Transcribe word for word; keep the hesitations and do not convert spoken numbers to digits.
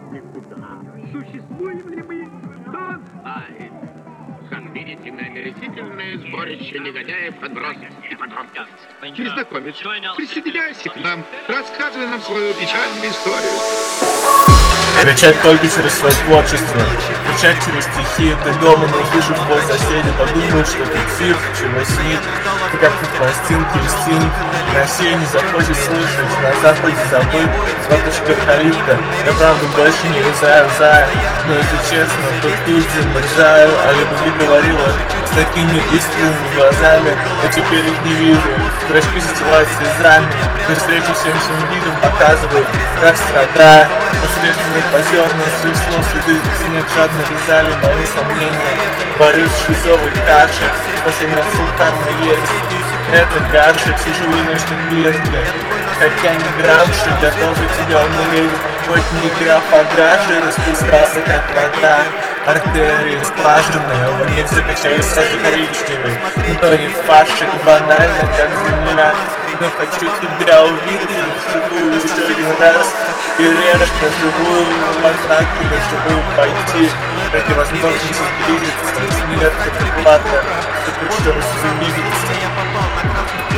никуда. Существуем ли мы, Дон? Ай, как видите, мы омерзительное сборище негодяев, отбросов и подростков. Незнакомец, присоединяйся к нам, рассказывай нам свою печальную историю. Кричать только через свое творчество, кричать через стихи. Ты дома не услышишь твой соседи, подумают, что ты цирк, чего снит. Ты как на пластинке инстинкт, на сей не захочешь слышать, на западе забыть. Лапочка калитка, я правда больше не вязаю зая. Но если честно, то тут замерзаю, а любви говорила с такими искренними глазами, а теперь их не вижу. Зрачки застилают слезами, но встречу всем своим видом показывает, как страдаю. Посредственных позерных слов следы снег жадно вязали мои сомнения. Борюсь с шизовой кашей, спасение султанной ересь. Это каша тяжелее, что клетка. Хотя не грамши, готовы тебя умереть. Хоть не граф, а гражи распускался как вода. Артерии скважины, в них закачаюсь сажи коричневой. Но не фаршик, банально, как земля. Но хочу тебя увидеть вживую еще один раз. И режь на живую, монахи, чтобы пойти. Ради возможности сблизиться, смерть как плата. Ты хочешь увидеться.